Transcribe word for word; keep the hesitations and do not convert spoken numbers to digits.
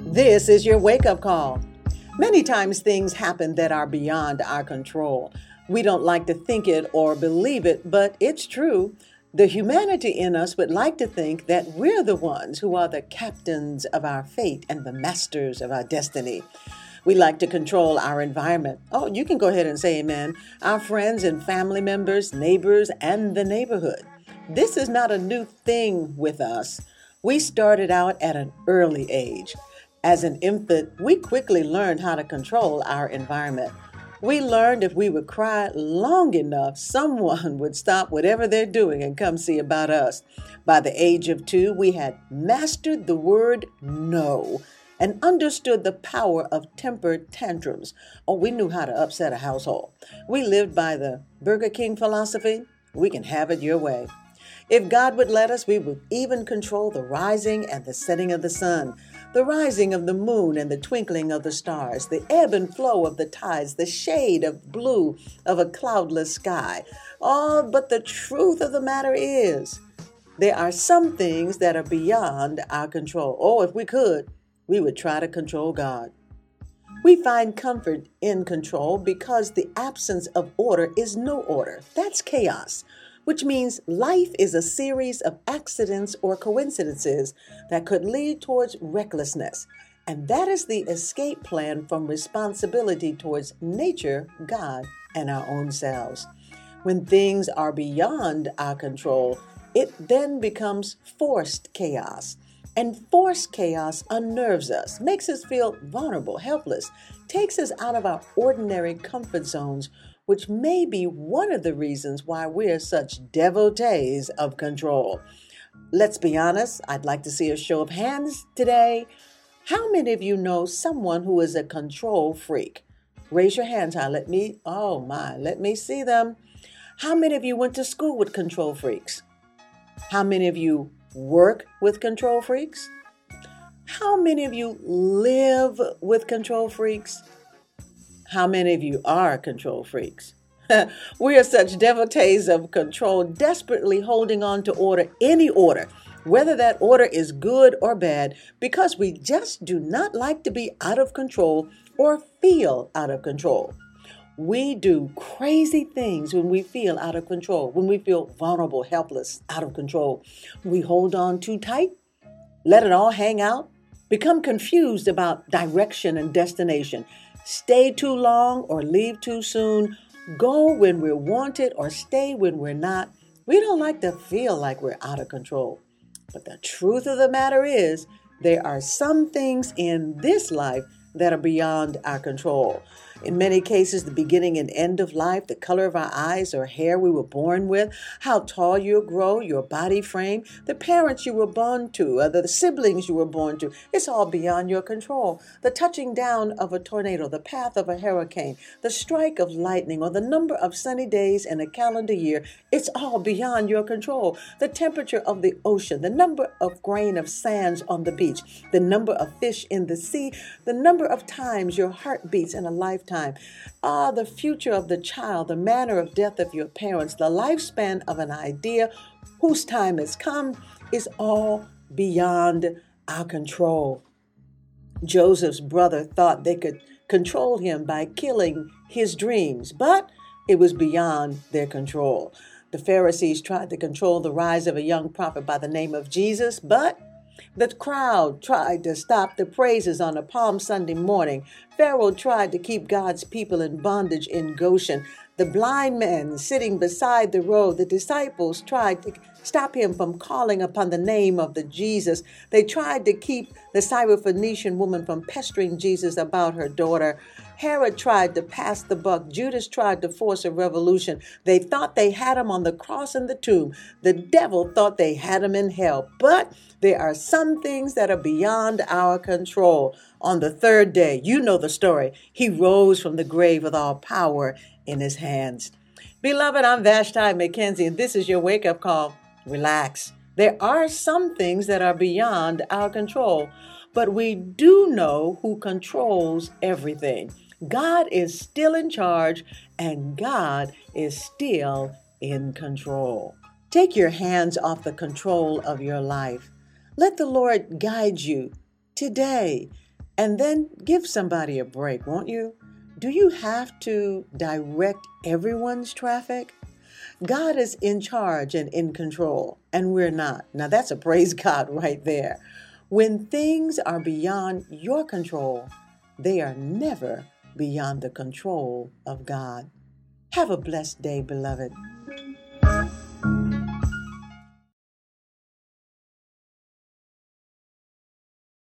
This is your wake-up call. Many times things happen that are beyond our control. We don't like to think it or believe it, but it's true. The humanity in us would like to think that we're the ones who are the captains of our fate and the masters of our destiny. We like to control our environment. Oh, you can go ahead and say amen. Our friends and family members, neighbors, and the neighborhood. This is not a new thing with us. We started out at an early age. As an infant, we quickly learned how to control our environment. We learned if we would cry long enough, someone would stop whatever they're doing and come see about us. By the age of two, we had mastered the word no and understood the power of tempered tantrums. Oh, we knew how to upset a household. We lived by the Burger King philosophy. We can have it your way. If God would let us, we would even control the rising and the setting of the sun, the rising of the moon and the twinkling of the stars, the ebb and flow of the tides, the shade of blue of a cloudless sky. Oh, but the truth of the matter is, there are some things that are beyond our control. Oh, if we could, we would try to control God. We find comfort in control because the absence of order is no order. That's chaos, which means life is a series of accidents or coincidences that could lead towards recklessness. And that is the escape plan from responsibility towards nature, God, and our own selves. When things are beyond our control, it then becomes forced chaos. And forced chaos unnerves us, makes us feel vulnerable, helpless, takes us out of our ordinary comfort zones, which may be one of the reasons why we're such devotees of control. Let's be honest, I'd like to see a show of hands today. How many of you know someone who is a control freak? Raise your hands high. Let me, oh my, let me see them. How many of you went to school with control freaks? How many of you work with control freaks? How many of you live with control freaks? How many of you are control freaks? We are such devotees of control, desperately holding on to order, any order, whether that order is good or bad, because we just do not like to be out of control or feel out of control. We do crazy things when we feel out of control, when we feel vulnerable, helpless, out of control. We hold on too tight, let it all hang out, become confused about direction and destination, stay too long or leave too soon, go when we're wanted or stay when we're not. We don't like to feel like we're out of control. But the truth of the matter is, there are some things in this life that are beyond our control. In many cases, the beginning and end of life, the color of our eyes or hair we were born with, how tall you'll grow, your body frame, the parents you were born to, uh, the siblings you were born to, it's all beyond your control. The touching down of a tornado, the path of a hurricane, the strike of lightning, or the number of sunny days in a calendar year, it's all beyond your control. The temperature of the ocean, the number of grain of sands on the beach, the number of fish in the sea, the number of times your heart beats in a lifetime. Time. Ah, the future of the child, the manner of death of your parents, the lifespan of an idea whose time has come is all beyond our control. Joseph's brother thought they could control him by killing his dreams, but it was beyond their control. The Pharisees tried to control the rise of a young prophet by the name of Jesus, but the crowd tried to stop the praises on a Palm Sunday morning. Pharaoh tried to keep God's people in bondage in Goshen. The blind man sitting beside the road, the disciples tried to stop him from calling upon the name of the Jesus. They tried to keep the Syrophoenician woman from pestering Jesus about her daughter. Herod tried to pass the buck. Judas tried to force a revolution. They thought they had him on the cross and the tomb. The devil thought they had him in hell. But there are some things that are beyond our control. On the third day, you know the story, he rose from the grave with all power in his hands. Beloved, I'm Vashti McKenzie, and this is your wake-up call. Relax. There are some things that are beyond our control, but we do know who controls everything. God is still in charge, and God is still in control. Take your hands off the control of your life. Let the Lord guide you today. And then give somebody a break, won't you? Do you have to direct everyone's traffic? God is in charge and in control, and we're not. Now, that's a praise God right there. When things are beyond your control, they are never beyond the control of God. Have a blessed day, beloved.